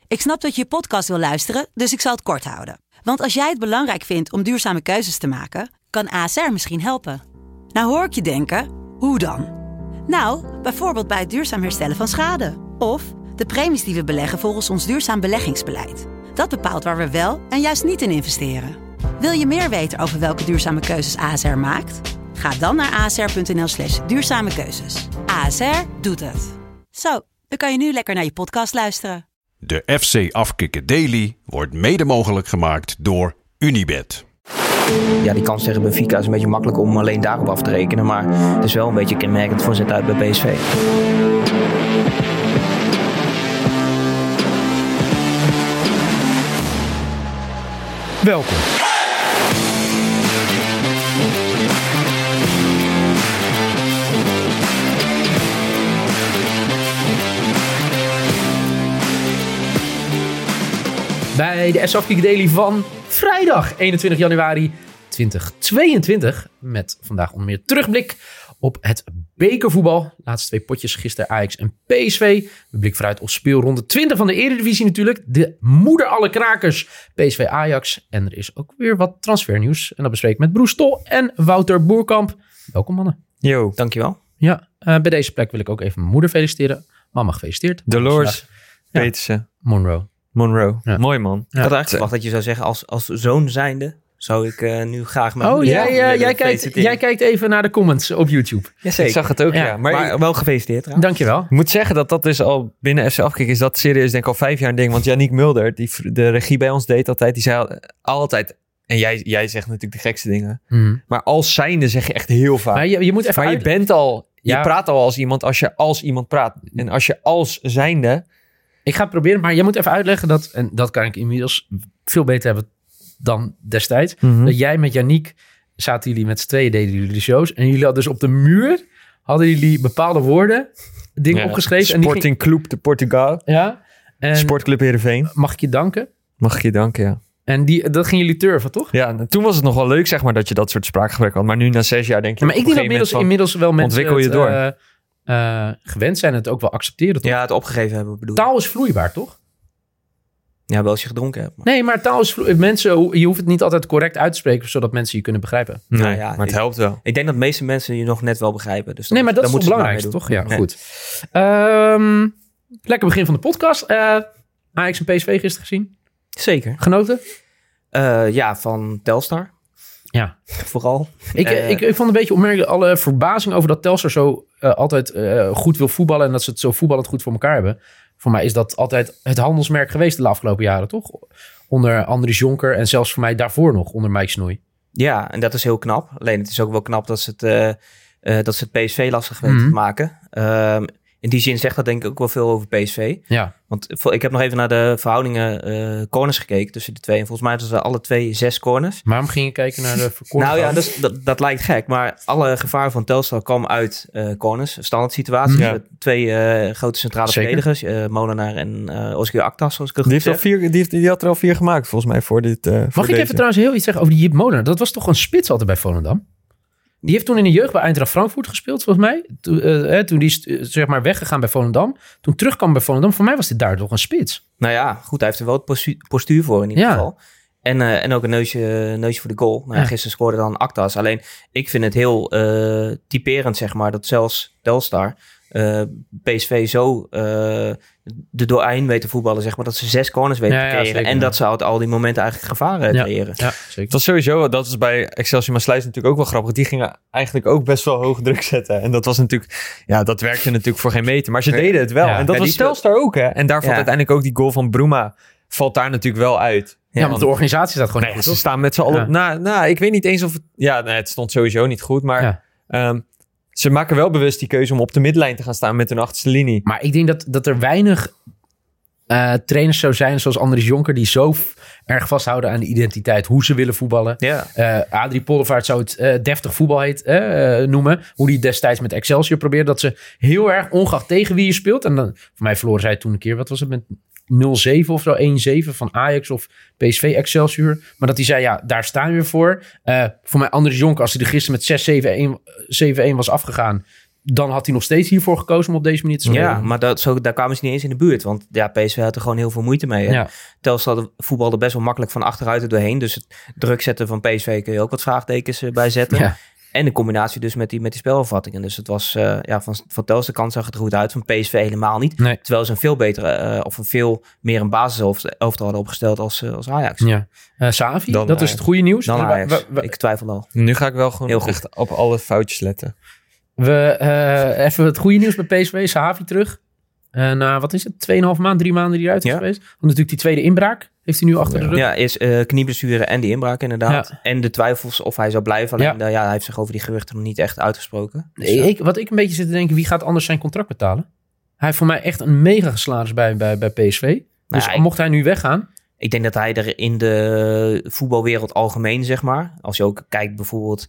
Ik snap dat je podcast wil luisteren, dus ik zal het kort houden. Want als jij het belangrijk vindt om duurzame keuzes te maken, kan ASR misschien helpen. Nou hoor ik je denken, hoe dan? Nou, bijvoorbeeld bij het duurzaam herstellen van schade. Of de premies die we beleggen volgens ons duurzaam beleggingsbeleid. Dat bepaalt waar we wel en juist niet in investeren. Wil je meer weten over welke duurzame keuzes ASR maakt? Ga dan naar asr.nl/duurzame keuzes. ASR doet het. Zo, dan kan je nu lekker naar je podcast luisteren. De FC Afkikken Daily wordt mede mogelijk gemaakt door Unibet. Ja, die kans tegen Benfica is een beetje makkelijk om alleen daarop af te rekenen. Maar het is wel een beetje kenmerkend voor zet uit bij PSV. Welkom. Bij de FC Afkikken Daily van vrijdag 21 januari 2022. Met vandaag onder meer terugblik op het bekervoetbal. Laatste 2 potjes, gisteren Ajax en PSV. We blikken vooruit op speelronde 20 van de Eredivisie natuurlijk. De moeder alle krakers, PSV Ajax. En er is ook weer wat transfernieuws. En dat bespreek ik met Broes Tol en Wouter Boerkamp. Welkom mannen. Yo, dankjewel. Ja, bij deze plek wil ik ook even mijn moeder feliciteren. Mama gefeliciteerd. Dolores Petersen. Monroe. Ja. Mooi man. Ik had eigenlijk verwacht dat je zou zeggen als zoon zijnde zou ik nu graag mijn moeder jij kijkt even naar de comments op YouTube. Jazeker. Ik zag het ook, ja. Maar wel gefeliciteerd trouwens. Dankjewel. Ik moet zeggen dat dus al binnen FC Afkikken is dat serieus denk ik al 5 jaar een ding. Want Yannick Mulder, die de regie bij ons deed altijd, die zei altijd... En jij zegt natuurlijk de gekste dingen. Mm. Maar als zijnde zeg je echt heel vaak. Maar je moet even je bent al... Je praat al als iemand als je als iemand praat. En als je als zijnde... Ik ga het proberen, maar je moet even uitleggen dat... En dat kan ik inmiddels veel beter hebben dan destijds. Mm-hmm. Dat jij met Yannick... Zaten jullie met z'n tweeën, deden jullie de shows. En jullie hadden dus op de muur... Hadden jullie bepaalde woorden... Dingen opgeschreven. Sporting Club de Portugal. Ja. En Sportclub Heerenveen. Mag ik je danken? Mag ik je danken, ja. En dat gingen jullie turven, toch? Ja, toen was het nog wel leuk, zeg maar, dat je dat soort spraakgebrek had. Maar nu na 6 jaar denk je... Ja, maar ik denk dat inmiddels wel mensen... Ontwikkel je door. Gewend zijn het ook wel accepteren, toch? Ja, het opgegeven hebben, bedoel. Taal is vloeibaar, toch? Ja, wel als je gedronken hebt. Maar. Nee, maar taal is vloeibaar. Mensen, je hoeft het niet altijd correct uit te spreken, zodat mensen je kunnen begrijpen. Nee, nou ja, maar het helpt wel. Ik denk dat de meeste mensen je nog net wel begrijpen. Dus nee, maar dat is het belangrijkste, toch? Ja, nee. Goed. Lekker begin van de podcast. Ajax en PSV gisteren gezien? Zeker. Genoten? Ja, van Telstar. Ja. Vooral. Ik vond een beetje opmerkelijk alle verbazing over dat Telstar zo altijd goed wil voetballen en dat ze het zo voetballend goed voor elkaar hebben. Voor mij is dat altijd het handelsmerk geweest de afgelopen jaren, toch? Onder Andries Jonker en zelfs voor mij daarvoor nog onder Mike Snoei. Ja, en dat is heel knap. Alleen het is ook wel knap dat ze het PSV lastig weten te maken. In die zin zegt dat denk ik ook wel veel over PSV. Ja. Want ik heb nog even naar de verhoudingen corners gekeken tussen de twee. En volgens mij hadden ze alle 2 6 corners. Waarom ging je kijken naar de corners? Nou ja, dat lijkt gek. Maar alle gevaar van Telstar kwam uit corners. Standaard situaties. Ja. Met 2 grote centrale verdedigers. Molenaar en Oscar Aktas, zoals ik het goed zeg. Die had er al 4 gemaakt volgens mij voor dit. Mag ik even trouwens heel iets zeggen over die Jip Molenaar? Dat was toch een spits altijd bij Volendam? Die heeft toen in de jeugd bij Eintracht Frankfurt gespeeld, volgens mij. Toen die zeg maar weggegaan bij Volendam. Toen terugkwam bij Volendam. Voor mij was dit daar toch een spits. Nou ja, goed. Hij heeft er wel het postuur voor in ieder geval. En ook een neusje voor de goal. Nou, gisteren scoorde dan Aktas. Alleen, ik vind het heel typerend, zeg maar, dat zelfs Telstar PSV zo er doorheen weten voetballen, zeg maar, dat ze 6 corners weten te creëren. Zeker, en dat ze uit al die momenten eigenlijk gevaren creëren. Ja, zeker. Het was sowieso, dat was bij Excelsior Maassluis natuurlijk ook wel grappig. Die gingen eigenlijk ook best wel hoog druk zetten. En dat was natuurlijk, dat werkte natuurlijk voor geen meter. Maar ze deden het wel. Ja. En dat was Telstar ook, hè. En daar valt uiteindelijk ook die goal van Bruma, valt daar natuurlijk wel uit. Ja, want de organisatie staat gewoon niet goed. Ze staan met z'n allen. Nou, ik weet niet eens of het stond sowieso niet goed, maar ze maken wel bewust die keuze om op de middenlijn te gaan staan met hun achterste linie. Maar ik denk dat er weinig trainers zou zijn zoals Andries Jonker, die zo erg vasthouden aan de identiteit, hoe ze willen voetballen. Ja. Adrie Poldervaart zou het deftig voetbal noemen. Hoe die destijds met Excelsior probeerde. Dat ze heel erg, ongeacht tegen wie je speelt. En dan, voor mij verloren zij toen een keer, wat was het, met 0-7 of zo, 1-7 van Ajax of PSV Excelsior. Maar dat hij zei, daar staan we weer voor. Voor mij Andries Jonker, als hij er gisteren met 6-7-1 was afgegaan, dan had hij nog steeds hiervoor gekozen om op deze manier te spelen. Ja, maar daar kwamen ze niet eens in de buurt. Want PSV had er gewoon heel veel moeite mee. Ja. Telstar voetbalde best wel makkelijk van achteruit er doorheen. Dus het druk zetten van PSV kun je ook wat vraagtekens bij zetten. Ja. En de combinatie dus met die spelopvattingen. Dus het was van Telstar kant zag het er goed uit. Van PSV helemaal niet. Nee. Terwijl ze een veel betere of een veel meer een basiselftal hadden opgesteld als Ajax. Ja. Xavi, dat Ajax. Is het goede nieuws. Dan Ajax. Ik twijfel al. Nu ga ik wel gewoon heel echt op alle foutjes letten. Even het goede nieuws bij PSV. Xavi terug. Wat is het? 2,5 maand, 3 maanden die eruit is geweest. Want natuurlijk die tweede inbraak heeft hij nu achter de rug. Ja, is knieblessure en die inbraak inderdaad. Ja. En de twijfels of hij zou blijven. Alleen hij heeft zich over die geruchten nog niet echt uitgesproken. Dus, wat ik een beetje zit te denken, wie gaat anders zijn contract betalen? Hij heeft voor mij echt een mega salaris bij PSV. Dus mocht hij nu weggaan. Ik denk dat hij er in de voetbalwereld algemeen, zeg maar. Als je ook kijkt bijvoorbeeld...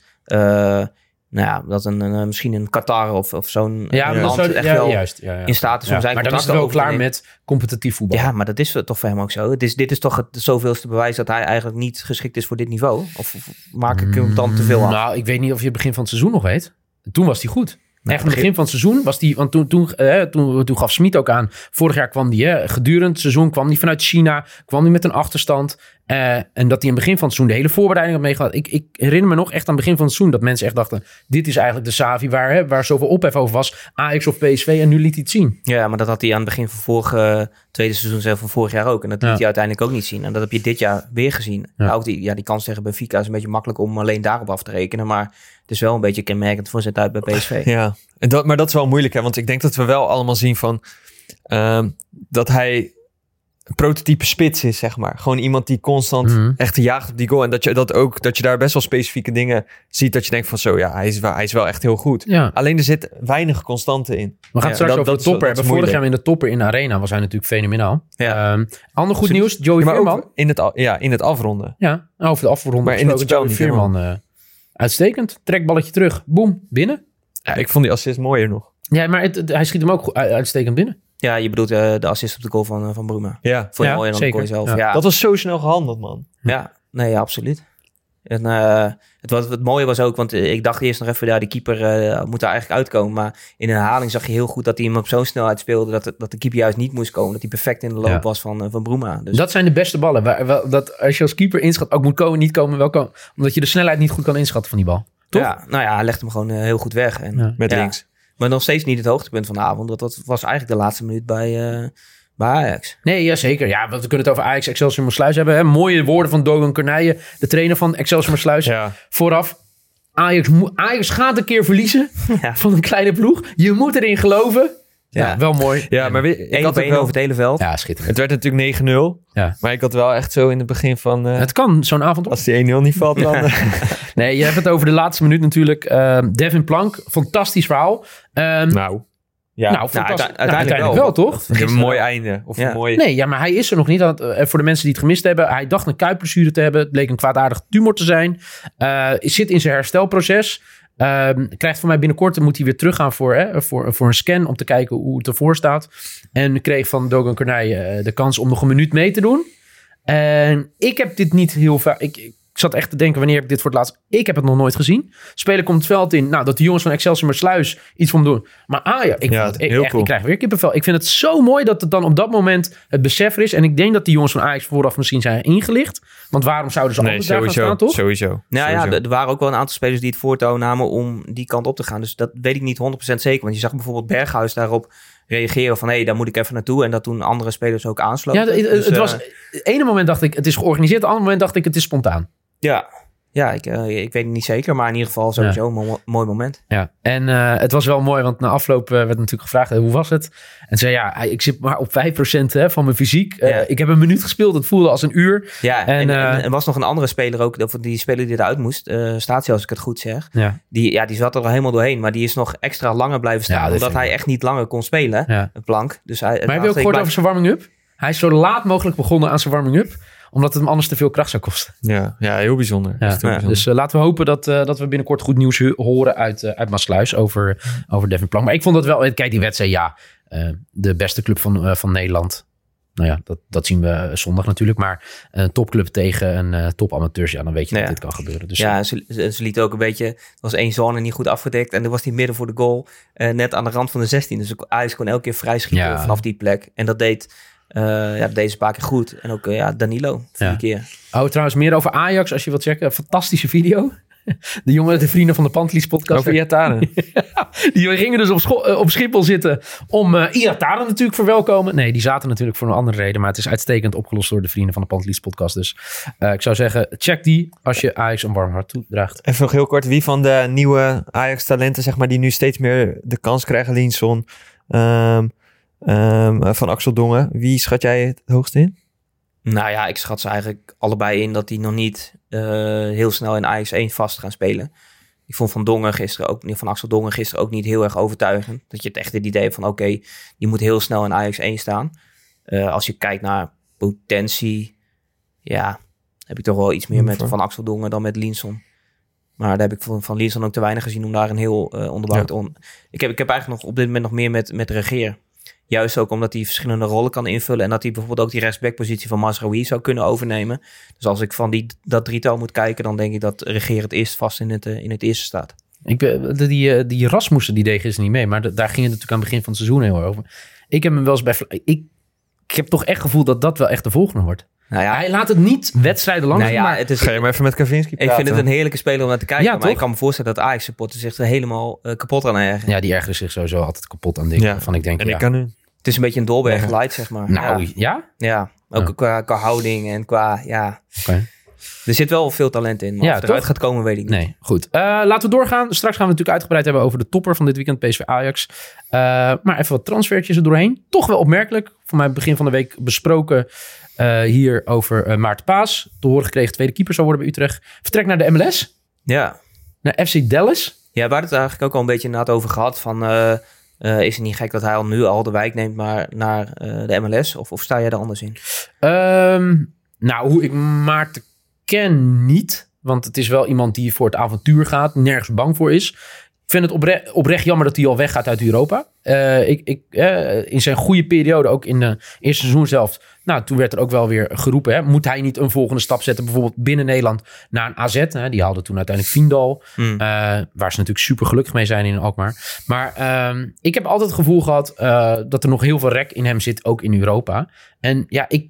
dat misschien een Qatar of zo'n land echt wel in staat is om zijn maar dan is het wel klaar met competitief voetbal. Ja, maar dat is toch voor hem ook zo. Dit is toch het zoveelste bewijs dat hij eigenlijk niet geschikt is voor dit niveau? Of maak ik hem dan te veel aan? Nou, ik weet niet of je het begin van het seizoen nog weet. Toen was hij goed. Echt, het begin van het seizoen was die... Want toen gaf Smit ook aan... Vorig jaar kwam die gedurende het seizoen... kwam die vanuit China... kwam die met een achterstand... en dat hij in het begin van het seizoen... de hele voorbereiding had meegehad. Ik herinner me nog echt aan het begin van het seizoen... dat mensen echt dachten... dit is eigenlijk de Xavi waar zoveel ophef over was... Ajax of PSV en nu liet hij het zien. Ja, maar dat had hij aan het begin van tweede seizoen zelf van vorig jaar ook. En dat liet hij uiteindelijk ook niet zien. En dat heb je dit jaar weer gezien. Ja. Ook die kans tegen Benfica is een beetje makkelijk... om alleen daarop af te rekenen. Maar het is wel een beetje kenmerkend voor zijn tijd bij PSV. Ja, maar dat is wel moeilijk, hè? Want ik denk dat we wel allemaal zien van... dat hij een prototype spits is, zeg maar. Gewoon iemand die constant echt jaagt op die goal. En dat je daar best wel specifieke dingen ziet... dat je denkt van zo, ja, hij is wel echt heel goed. Ja. Alleen er zit weinig constante in. We gaan het straks over de topper hebben. Vorig jaar in de topper in de arena was hij natuurlijk fenomenaal. Ja. Ander goed nieuws, Joey Veerman. In het afronden. Ja, over de afronden. Maar in het spel niet Veerman, uitstekend. Trekballetje terug. Boom, binnen. Ja, ik vond die assist mooier nog. Ja, maar hij schiet hem ook uitstekend binnen. Ja, je bedoelt de assist op de goal van Bruma. Ja. Vond je mooier dan de goal zelf. Ja. Ja. Dat was zo snel gehandeld, man. Ja, nee, absoluut. En het mooie was ook, want ik dacht eerst nog even, die keeper moet er eigenlijk uitkomen. Maar in een herhaling zag je heel goed dat hij hem op zo'n snelheid speelde dat de keeper juist niet moest komen. Dat hij perfect in de loop was van Bruma. Dus. Dat zijn de beste ballen. Dat als je als keeper inschat ook moet komen, niet komen, wel komen. Omdat je de snelheid niet goed kan inschatten van die bal. Toch? Ja, hij legt hem gewoon heel goed weg. En, met links. Maar nog steeds niet het hoogtepunt van de avond. Dat was eigenlijk de laatste minuut bij Ajax. Nee, ja, zeker. Ja, we kunnen het over Ajax Excelsior Maassluis hebben. Hè? Mooie woorden van Dogan Kornijen, de trainer van Excelsior Maassluis. Ja. Vooraf. Ajax gaat een keer verliezen van een kleine ploeg. Je moet erin geloven. Ja, wel mooi. Ja, maar ik had over het hele veld. Ja, schitterend. Het werd natuurlijk 9-0. Ja. Maar ik had wel echt zo in het begin van... het kan, zo'n avond. Als die 1-0 niet valt, dan... Nee, je hebt het over de laatste minuut natuurlijk. Devin Plank, fantastisch verhaal. Uiteindelijk wel, toch? Een mooi einde. Of een mooi... Nee, maar hij is er nog niet. Voor de mensen die het gemist hebben. Hij dacht een kuitblessure te hebben. Het bleek een kwaadaardige tumor te zijn. Zit in zijn herstelproces. Krijgt van mij binnenkort, moet hij weer teruggaan voor een scan om te kijken hoe het ervoor staat. En kreeg van Dogan Kornijen de kans om nog een minuut mee te doen. En ik heb dit niet heel vaak... Ik zat echt te denken, wanneer heb ik dit voor het laatst... Ik heb het nog nooit gezien. Speler komt het veld in. Nou, dat de jongens van Excelsior Maassluis iets van doen. Maar ik krijg weer kippenvel. Ik vind het zo mooi dat het dan op dat moment het besef er is. En ik denk dat die jongens van Ajax vooraf misschien zijn ingelicht. Want waarom zouden ze anders daar gaan staan, toch? Sowieso. Ja, er waren ook wel een aantal spelers die het voortouw namen om die kant op te gaan. Dus dat weet ik niet 100% zeker. Want je zag bijvoorbeeld Berghuis daarop reageren van... daar moet ik even naartoe. En dat toen andere spelers ook aansloten. Ja, het was... Het ene moment dacht ik, het is georganiseerd. Het andere moment dacht ik, het is spontaan. Ja, ik weet het niet zeker, maar in ieder geval sowieso een mooi moment. Ja, en het was wel mooi, want na afloop werd natuurlijk gevraagd, hoe was het? En zei, ik zit maar op 5% van mijn fysiek. Ik heb een minuut gespeeld, het voelde als een uur. Ja, en er was nog een andere speler ook, die speler die eruit moest, Statie als ik het goed zeg. Ja. Die zat er al helemaal doorheen, maar die is nog extra langer blijven staan, omdat hij echt niet langer kon spelen, Plank. Dus maar heb je ook gehoord over zijn warming-up? Hij is zo laat mogelijk begonnen aan zijn warming-up, omdat het hem anders te veel kracht zou kosten. Ja, heel bijzonder. Dus laten we hopen dat we binnenkort goed nieuws horen uit Maassluis over Devin Plank. Maar ik vond dat wel... Kijk, die wedstrijd, de beste club van Nederland. nou ja, dat zien we zondag natuurlijk. Maar een topclub tegen een topamateurs, dan weet je dat dit kan gebeuren. Dus ja, ze liet ook een beetje... Er was 1 zone niet goed afgedekt. En er was die midden voor de goal. Net aan de rand van de 16. Dus Ajax kon elke keer vrij schieten vanaf die plek. En dat deed deze paar keer goed. En ook Danilo, 4 keer. Oh, trouwens, meer over Ajax als je wilt checken. Fantastische video. De vrienden van de Pantelis podcast. Over Iataren. Die gingen dus op Schiphol zitten om Iataren natuurlijk verwelkomen. Nee, die zaten natuurlijk voor een andere reden. Maar het is uitstekend opgelost door de vrienden van de Pantelis podcast. Dus ik zou zeggen, check die als je Ajax een warm hart toedraagt. Even nog heel kort. Wie van de nieuwe Ajax-talenten, zeg maar, die nu steeds meer de kans krijgen? Linson, van Axel Dongen. Wie schat jij het hoogst in? Nou ja, ik schat ze eigenlijk allebei in dat die nog niet heel snel in Ajax 1 vast gaan spelen. Ik vond van Axel Dongen gisteren ook niet heel erg overtuigend. Dat je het echt het idee hebt van oké, die moet heel snel in Ajax 1 staan. Als je kijkt naar potentie, heb ik toch wel iets meer met Van Axel Dongen dan met Linson. Maar daar heb ik van Linson ook te weinig gezien om daar een heel onderbouwd Ik heb eigenlijk nog op dit moment nog meer met Regeer. Juist ook omdat hij verschillende rollen kan invullen. En dat hij bijvoorbeeld ook die rechtsbackpositie van Mazraoui zou kunnen overnemen. Dus als ik van dat drietal moet kijken, dan denk ik dat Regeer het eerst vast in het eerste staat. Die Rasmussen die deed gisteren niet mee. Maar daar ging het natuurlijk aan het begin van het seizoen heel over. Ik heb hem wel eens ik heb toch echt het gevoel dat wel echt de volgende wordt. Nou ja, hij laat het niet wedstrijden lang zien. Maar ga je maar even met Kavinski praten. Ik vind het een heerlijke speler om naar te kijken. Ja, maar toch? ik kan me voorstellen dat Ajax-supporters zich er helemaal kapot aan ergeren. Ja, die ergeren zich sowieso altijd kapot aan dingen. Waarvan ik denk, en ik kan nu... Het is een beetje een Dolberg light, zeg maar. Nou, ja? Ja, ook qua houding en qua... Okay. Er zit wel veel talent in. Maar of het eruit gaat komen, weet ik niet. Nee, goed. Laten we doorgaan. Straks gaan we natuurlijk uitgebreid hebben over de topper van dit weekend, PSV Ajax. Maar even wat transfertjes er doorheen. Toch wel opmerkelijk. Voor mij begin van de week besproken hier over Maarten Paas. Te horen gekregen tweede keeper zou worden bij Utrecht. Vertrek naar de MLS. Ja. Naar FC Dallas. Ja, we hadden het eigenlijk ook al een beetje inderdaad over gehad van... is het niet gek dat hij nu de wijk neemt maar naar de MLS? Of sta jij er anders in? Hoe ik Maarten ken niet. Want het is wel iemand die voor het avontuur gaat. Nergens bang voor is. Ik vind het oprecht jammer dat hij al weggaat uit Europa. In zijn goede periode, ook in de eerste seizoen zelf... toen werd er ook wel weer geroepen... Hè, moet hij niet een volgende stap zetten... bijvoorbeeld binnen Nederland naar een AZ? Hè, die haalden toen uiteindelijk Vindal... waar ze natuurlijk super gelukkig mee zijn in Alkmaar. Maar ik heb altijd het gevoel gehad... dat er nog heel veel rek in hem zit, ook in Europa. En ja, ik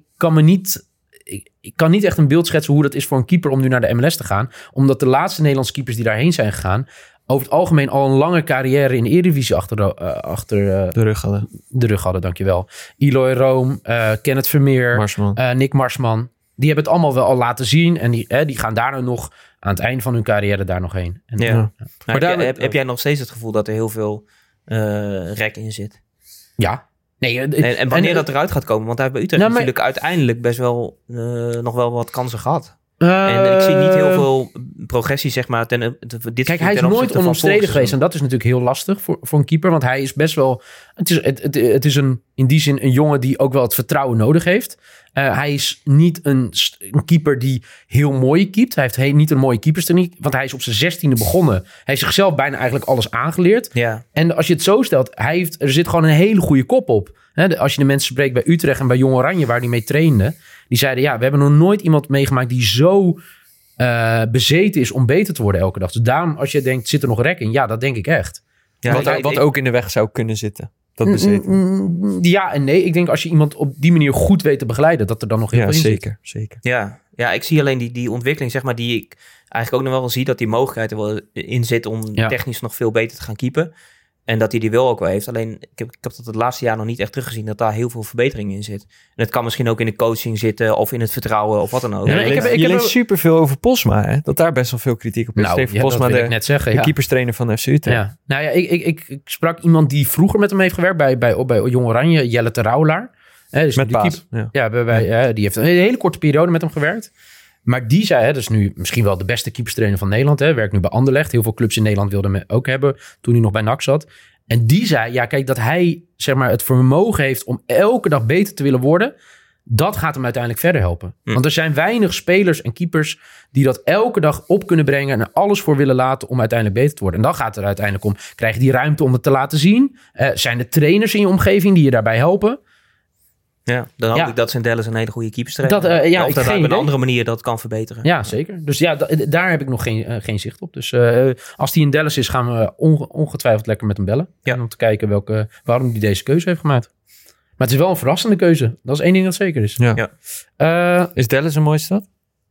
kan niet echt een beeld schetsen... hoe dat is voor een keeper om nu naar de MLS te gaan. Omdat de laatste Nederlandse keepers die daarheen zijn gegaan... over het algemeen al een lange carrière in de Eredivisie achter de rug hadden, dankjewel. Eloy Room, Kenneth Vermeer, Nick Marsman. Die hebben het allemaal wel al laten zien. En die gaan daar nou nog aan het eind van hun carrière daar nog heen. En, Maar heb jij nog steeds het gevoel dat er heel veel rek in zit? Ja. Nee, en wanneer dat eruit gaat komen? Want hij heeft bij Utrecht natuurlijk uiteindelijk best wel nog wel wat kansen gehad. En ik zie niet heel veel progressie, zeg maar. Kijk, hij is nooit onomstreden geweest. En dat is natuurlijk heel lastig voor een keeper. Want hij is best wel... Het is in die zin een jongen die ook wel het vertrouwen nodig heeft. Hij is niet een keeper die heel mooi keept. Hij heeft niet een mooie keeperstechniek. Want hij is op zijn 16e begonnen. Hij heeft zichzelf bijna eigenlijk alles aangeleerd. Ja. En als je het zo stelt, er zit gewoon een hele goede kop op. Als je de mensen spreekt bij Utrecht en bij Jong Oranje, waar hij mee trainde... Die zeiden, we hebben nog nooit iemand meegemaakt die zo bezeten is om beter te worden elke dag. Dus daarom, als je denkt, zit er nog rek in? Ja, dat denk ik echt. Ja, wat ook in de weg zou kunnen zitten. Dat bezeten. Ja en nee. Ik denk als je iemand op die manier goed weet te begeleiden, dat er dan nog heel veel in zit. Zeker. Ja, ik zie alleen die ontwikkeling, zeg maar, die ik eigenlijk ook nog wel zie, dat die mogelijkheid er wel in zit om technisch nog veel beter te gaan keepen. En dat hij die wel ook wel heeft. Alleen, ik heb dat het laatste jaar nog niet echt teruggezien... dat daar heel veel verbetering in zit. En het kan misschien ook in de coaching zitten... of in het vertrouwen of wat dan ook. Ja, je leest superveel over Posma, hè? Dat daar best wel veel kritiek op is. Steven Posma, de keeperstrainer van FC Utrecht. Ja. Nou ja, ik sprak iemand die vroeger met hem heeft gewerkt... bij Jong Oranje, Jelle Terouwelaar. Dus met Paas. Die heeft een hele korte periode met hem gewerkt. Maar die zei, dat is nu misschien wel de beste keeperstrainer van Nederland. Werkt nu bij Anderlecht. Heel veel clubs in Nederland wilden hem ook hebben toen hij nog bij NAC zat. En die zei, kijk, dat hij zeg maar het vermogen heeft om elke dag beter te willen worden. Dat gaat hem uiteindelijk verder helpen. Want er zijn weinig spelers en keepers die dat elke dag op kunnen brengen en er alles voor willen laten om uiteindelijk beter te worden. En dan gaat het er uiteindelijk om, krijg je die ruimte om het te laten zien? Zijn er trainers in je omgeving die je daarbij helpen? Ja, dan hoop ik dat zijn Dallas een hele goede keeper trainen. Of dat hij op een andere manier dat kan verbeteren. Ja, zeker. Dus daar heb ik nog geen zicht op. Dus als die in Dallas is, gaan we ongetwijfeld lekker met hem bellen. Ja. Om te kijken waarom hij deze keuze heeft gemaakt. Maar het is wel een verrassende keuze. Dat is één ding dat zeker is. Ja. Is Dallas een mooie stad?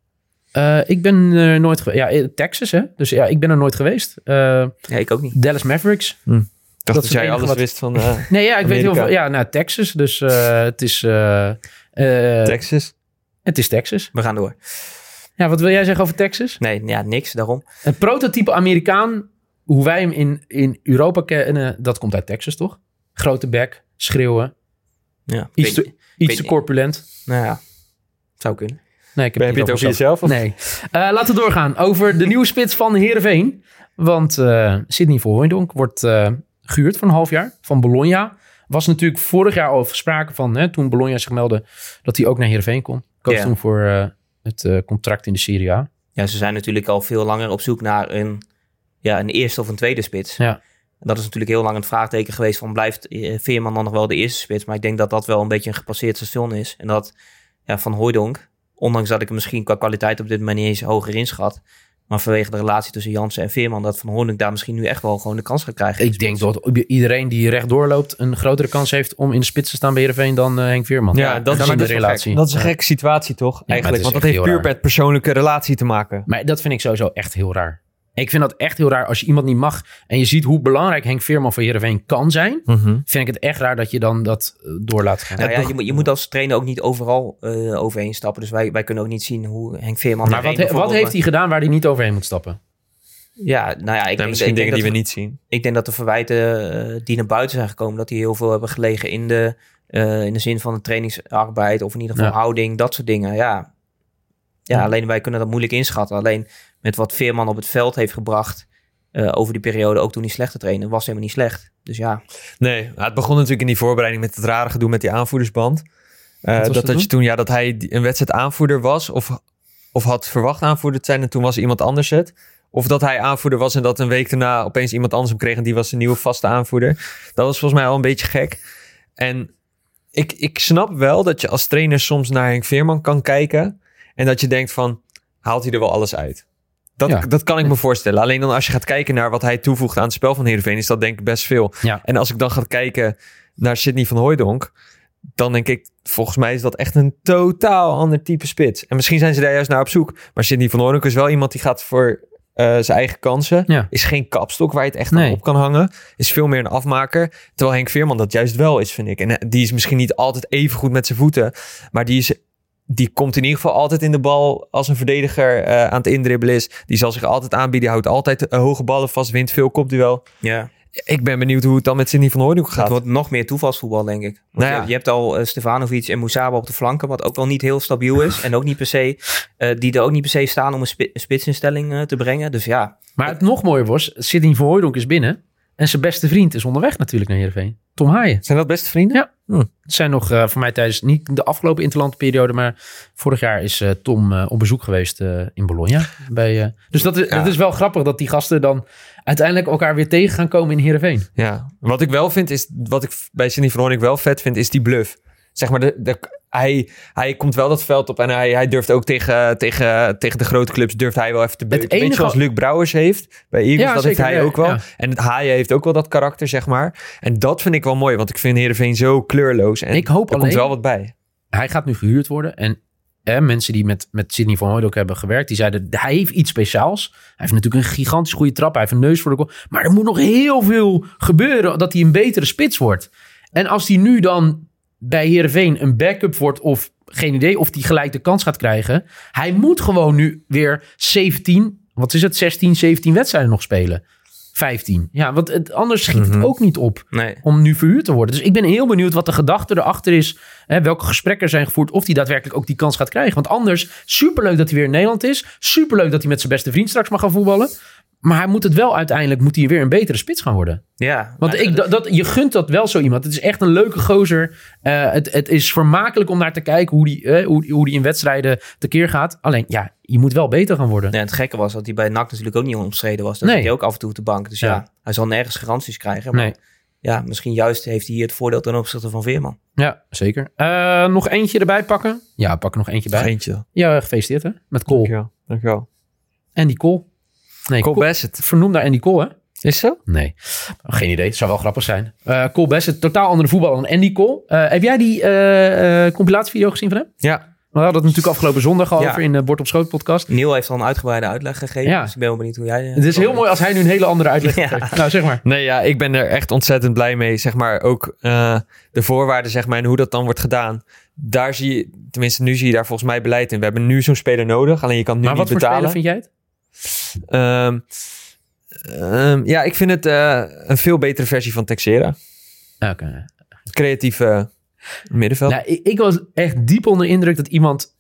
Ik ben er nooit geweest. Ja, Texas, hè? Dus ik ben er nooit geweest. Ik ook niet. Dallas Mavericks. Ik dacht dat jij alles wist van nee, ik weet heel veel. Ja, Texas. Dus het is... Texas? Het is Texas. We gaan door. Ja, wat wil jij zeggen over Texas? Nee, niks, daarom. Een prototype Amerikaan, hoe wij hem in Europa kennen, dat komt uit Texas, toch? Grote bek, schreeuwen. Ja, iets te corpulent. Nou ja, zou kunnen. Nee, ik heb je het over jezelf? Of? Nee. Laten we doorgaan over de nieuwe spits van Heerenveen. Want Sidney van Hooijdonk wordt gehuurd voor een half jaar van Bologna. Was natuurlijk vorig jaar al sprake van, toen Bologna zich meldde, dat hij ook naar Heerenveen kon. Koos toen voor het contract in de Serie A. Ja, ze zijn natuurlijk al veel langer op zoek naar een eerste of een tweede spits. Ja. En dat is natuurlijk heel lang een vraagteken geweest van blijft Veerman dan nog wel de eerste spits? Maar ik denk dat dat wel een beetje een gepasseerd station is. En dat Van Hooijdonk, ondanks dat ik hem misschien qua kwaliteit op dit moment niet eens hoger inschat, maar vanwege de relatie tussen Jansen en Veerman, dat Van Hooijdonk daar misschien nu echt wel gewoon de kans gaat krijgen. Ik denk dat iedereen die rechtdoor loopt een grotere kans heeft om in de spits te staan bij Heerenveen dan Henk Veerman. Ja, dat is de relatie. Dat is een gekke situatie toch? Eigenlijk, want dat heeft puur met persoonlijke relatie te maken. Maar dat vind ik sowieso echt heel raar. Ik vind dat echt heel raar als je iemand niet mag en je ziet hoe belangrijk Henk Veerman voor Heerenveen kan zijn. Vind ik het echt raar dat je dan dat door laat gaan. Nou ja, je moet als trainer ook niet overal overheen stappen. Dus wij kunnen ook niet zien hoe Henk Veerman... Maar wat heeft hij gedaan waar hij niet overheen moet stappen? Ja, nou ja, ik denk misschien dingen die we niet zien. Ik denk dat de verwijten die naar buiten zijn gekomen, dat die heel veel hebben gelegen in de zin van de trainingsarbeid of in ieder geval houding, dat soort dingen. Ja, alleen wij kunnen dat moeilijk inschatten. Alleen met wat Veerman op het veld heeft gebracht over die periode, ook toen hij slecht te trainen, was helemaal niet slecht. Dus ja. Nee, het begon natuurlijk in die voorbereiding met het rare gedoe met die aanvoerdersband. Dat hij een wedstrijd aanvoerder was of had verwacht aanvoerder te zijn en toen was iemand anders het. Of dat hij aanvoerder was en dat een week daarna opeens iemand anders hem kreeg en die was een nieuwe vaste aanvoerder. Dat was volgens mij al een beetje gek. En ik snap wel dat je als trainer soms naar Henk Veerman kan kijken en dat je denkt van, haalt hij er wel alles uit? Dat kan ik me voorstellen. Alleen dan als je gaat kijken naar wat hij toevoegt aan het spel van Heerenveen, is dat denk ik best veel. Ja. En als ik dan ga kijken naar Sidney van Hooijdonk, dan denk ik, volgens mij is dat echt een totaal ander type spits. En misschien zijn ze daar juist naar op zoek. Maar Sidney van Hooijdonk is wel iemand die gaat voor zijn eigen kansen. Ja. Is geen kapstok waar je het echt aan op kan hangen. Is veel meer een afmaker. Terwijl Henk Veerman dat juist wel is, vind ik. En die is misschien niet altijd even goed met zijn voeten. Maar die komt in ieder geval altijd in de bal als een verdediger aan het indribbelen is. Die zal zich altijd aanbieden. Houdt altijd hoge ballen vast. Wint veel kopduel. Ja. Ik ben benieuwd hoe het dan met Sidney van Hooijdonk gaat. Het wordt nog meer toevalsvoetbal, denk ik. Want je hebt al Stefanovic en Moussaba op de flanken, wat ook wel niet heel stabiel is. En ook niet per se, die er ook niet per se staan om een spitsinstelling te brengen. Dus ja. Maar het nog mooier was, Sidney van Hooijdonk is binnen. En zijn beste vriend is onderweg natuurlijk naar Heerenveen. Tom Haaien. Zijn dat beste vrienden? Ja. Het zijn nog voor mij tijdens niet de afgelopen interlandperiode, maar vorig jaar is Tom op bezoek geweest in Bologna. Dus dat is wel grappig dat die gasten dan uiteindelijk elkaar weer tegen gaan komen in Heerenveen. Ja, wat ik wel vind is, wat ik bij Sidney van Hooijdonk wel vet vind, is die bluff. Zeg maar, hij komt wel dat veld op en hij durft ook tegen de grote clubs durft hij wel even te beuken. Weet je, zoals Luc Brouwers heeft bij Eagles, dat zeker, heeft hij ook wel. Ja. En Haaien heeft ook wel dat karakter, zeg maar. En dat vind ik wel mooi, want ik vind Heerenveen zo kleurloos. En ik hoop er komt wel wat bij. Hij gaat nu gehuurd worden en mensen die met Sidney van Hooijdonk hebben gewerkt, die zeiden, hij heeft iets speciaals. Hij heeft natuurlijk een gigantisch goede trap. Hij heeft een neus voor de goal. Maar er moet nog heel veel gebeuren dat hij een betere spits wordt. En als hij nu dan bij Heerenveen een backup wordt of geen idee of hij gelijk de kans gaat krijgen. Hij moet gewoon nu weer 16 wedstrijden nog spelen. 15. Ja, want anders schiet het ook niet op om nu verhuurd te worden. Dus ik ben heel benieuwd wat de gedachte erachter is. Welke gesprekken zijn gevoerd. Of hij daadwerkelijk ook die kans gaat krijgen. Want anders, superleuk dat hij weer in Nederland is. Superleuk dat hij met zijn beste vriend straks mag gaan voetballen. Maar hij moet het wel uiteindelijk, moet hij weer een betere spits gaan worden. Ja. Want je gunt dat wel zo iemand. Het is echt een leuke gozer. Het is vermakelijk om naar te kijken hoe die in wedstrijden tekeer gaat. Alleen, ja, je moet wel beter gaan worden. Ja, het gekke was dat hij bij NAC natuurlijk ook niet omstreden was. Dat hij ook af en toe op de bank. Dus ja, hij zal nergens garanties krijgen. Maar ja, misschien juist heeft hij hier het voordeel ten opzichte van Veerman. Ja, zeker. Nog eentje erbij pakken? Ja, pak er nog eentje bij. Nog eentje. Ja, gefeliciteerd hè. Met Cole. Dankjewel. Andy Cole. Nee, Cole Bassett. Vernoemd naar Andy Cole, hè? Is zo? Nee. Geen idee. Het zou wel grappig zijn. Cole Bassett, totaal andere voetballer dan Andy Cole. Heb jij die compilatievideo gezien van hem? Ja. We hadden het natuurlijk afgelopen zondag al over in de Bord op Schoot podcast. Neil heeft al een uitgebreide uitleg gegeven. Ja. Dus ik ben wel benieuwd hoe jij... Het is heel mooi als hij nu een hele andere uitleg geeft. Nou, zeg maar. Nee, ja, ik ben er echt ontzettend blij mee. Zeg maar ook de voorwaarden, zeg maar, en hoe dat dan wordt gedaan. Daar zie je, tenminste nu zie je daar volgens mij beleid in. We hebben nu zo'n speler nodig, alleen je kan nu niet betalen. Maar wat voor speler vind jij het? Ja, ik vind het een veel betere versie van Texera. Oké. Creatieve middenveld. Nou, ik was echt diep onder indruk dat iemand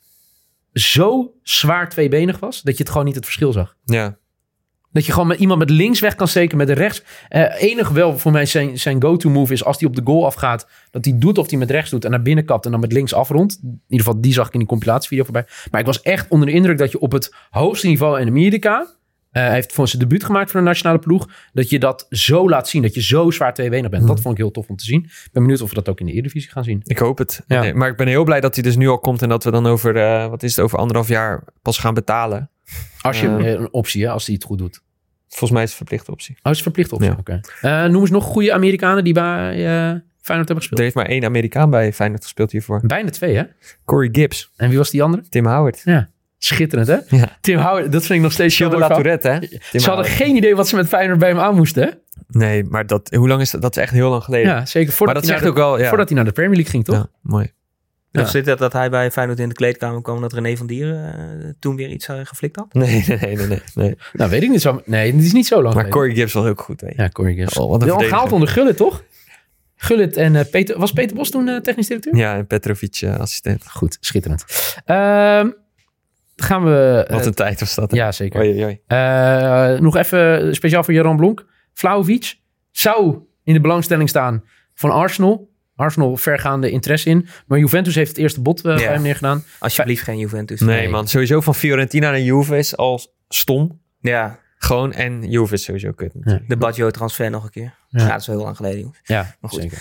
zo zwaar tweebenig was, dat je het gewoon niet het verschil zag. Ja. Dat je gewoon met iemand met links weg kan steken, met de rechts. Enig wel voor mij zijn go-to move is als hij op de goal afgaat, dat hij doet of hij met rechts doet en naar binnen kapt en dan met links afrondt. In ieder geval, die zag ik in die compilatievideo voorbij. Maar ik was echt onder de indruk dat je op het hoogste niveau in Amerika, hij heeft voor zijn debuut gemaakt voor de nationale ploeg, dat je dat zo laat zien, dat je zo zwaar tweebenig bent. Dat vond ik heel tof om te zien. Ik ben benieuwd of we dat ook in de Eredivisie gaan zien. Ik hoop het. Ja. Nee, maar ik ben heel blij dat hij dus nu al komt en dat we dan over, over 1,5 jaar pas gaan betalen. Als je een optie, hè, als hij het goed doet. Volgens mij is het een verplichte optie. Oh, is het verplicht optie? Ja. Oké. Noem eens nog goede Amerikanen die bij Feyenoord hebben gespeeld. Er heeft maar 1 Amerikaan bij Feyenoord gespeeld hiervoor. Bijna 2, hè? Corey Gibbs. En wie was die andere? Tim Howard. Ja. Schitterend, hè? Ja. Tim Howard, dat vind ik nog steeds Gilles de la Tourette, hè? Ze hadden geen idee wat ze met Feyenoord bij hem aan moesten, hè? Nee, maar hoe lang is dat? Dat is echt heel lang geleden. Ja, zeker. Voordat hij naar de Premier League ging, toch? Ja, mooi. Ja. Zit dat hij bij Feyenoord in de kleedkamer kwam dat René van Dieren toen weer iets geflikt had? Nee. Nou, weet ik niet zo. Nee, het is niet zo lang Maar Corey Gibbs was ook goed, weet je. Ja, Corey Gibbs. Wel gehaald onder Gullit, toch? Gullit en Peter... Was Peter Bos toen technisch directeur? Ja, en Petrovic assistent. Goed, schitterend. Gaan we... Wat een tijd was dat. Hè? Ja, zeker. Oei. Nog even speciaal voor Jeroen Blonk. Vlahovic zou in de belangstelling staan van Arsenal. Arsenal vergaande interesse in. Maar Juventus heeft het eerste bod bij hem neergedaan. Alsjeblieft geen Juventus. Nee, man. Sowieso van Fiorentina naar Juve is al stom. Ja. Gewoon, en Juve is sowieso kut. Ja. De Baggio-transfer nog een keer. Ja, dat is wel heel lang geleden, jongens. Ja, maar goed.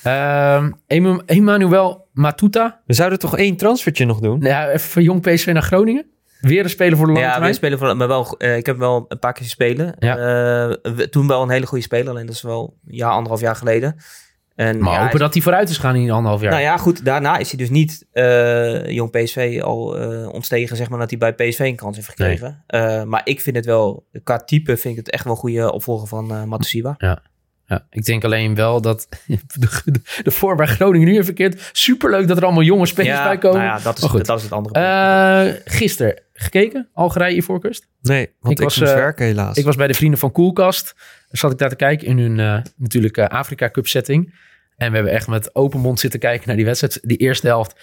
Zeker. Emmanuel Matuta. We zouden toch 1 transfertje nog doen? Ja, even van jong PSV naar Groningen. Weer een speler voor de lange termijn. Ja, weer spelen maar wel. Ik heb wel een paar keer spelen. Ja. Toen wel een hele goede speler. Alleen dat is wel een 1,5 jaar geleden. En, maar hopen dat hij vooruit is gaan in 1,5 jaar. Nou ja, goed. Daarna is hij dus niet jong PSV al ontstegen, zeg maar, dat hij bij PSV een kans heeft gekregen. Nee. Maar ik vind het wel, qua type vind ik het echt wel een goede opvolger van Matusiwa. Ja. Ja, ik denk alleen wel dat de voor bij Groningen nu even verkeerd. Superleuk dat er allemaal jonge spelers bij komen. Nou ja, dat is het andere. Gisteren gekeken, Algerije Ivoorkust? Nee, want ik moest werken helaas. Ik was bij de vrienden van Koelkast. Zat ik daar te kijken in hun natuurlijk Afrika Cup setting. En we hebben echt met open mond zitten kijken naar die wedstrijd. Die eerste helft.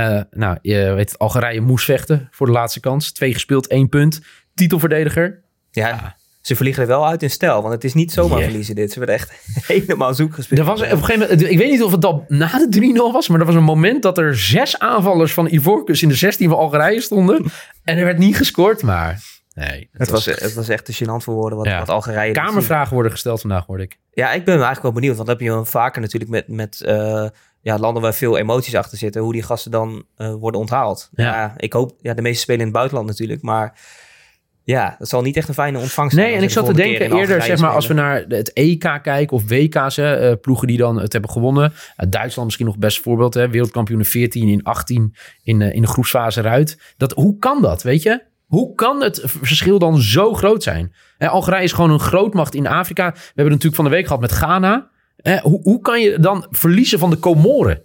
Je weet het, Algerije moest vechten voor de laatste kans. 2 gespeeld, 1 punt. Titelverdediger. Ja. Ze vliegen er wel uit in stijl, want het is niet zomaar verliezen dit. Ze werden echt helemaal zoek gespeeld. Er was op een gegeven moment, ik weet niet of het al na de 3-0 was, maar er was een moment dat er 6 aanvallers van Ivoorkust in de 16 van Algerije stonden. En er werd niet gescoord, maar nee. Het was echt te gênant voor woorden wat Algerije... Kamervragen worden gesteld vandaag, hoorde ik. Ja, ik ben eigenlijk wel benieuwd, want dat heb je vaker natuurlijk met landen waar veel emoties achter zitten, hoe die gasten dan worden onthaald. Ja, ik hoop, de meeste spelen in het buitenland natuurlijk, maar... Ja, dat zal niet echt een fijne ontvangst zijn. Nee, en ik zat te denken eerder, zeg maar, als we naar het EK kijken of WK's, ploegen die dan het hebben gewonnen. Duitsland misschien nog best voorbeeld, hè, wereldkampioen in 14, in 18, in de groepsfase eruit. Hoe kan dat, weet je? Hoe kan het verschil dan zo groot zijn? Algerije is gewoon een grootmacht in Afrika. We hebben het natuurlijk van de week gehad met Ghana. Hoe kan je dan verliezen van de Comoren?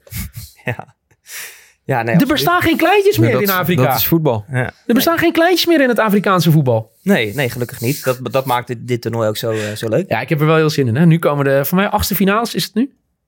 Ja, nee, er bestaan geen kleintjes meer in Afrika. Dat is voetbal. Ja. Er bestaan geen kleintjes meer in het Afrikaanse voetbal. Nee, gelukkig niet. Dat maakt dit toernooi ook zo leuk. Ja, ik heb er wel heel zin in. Hè? Nu komen voor mij 8e finales, is het nu?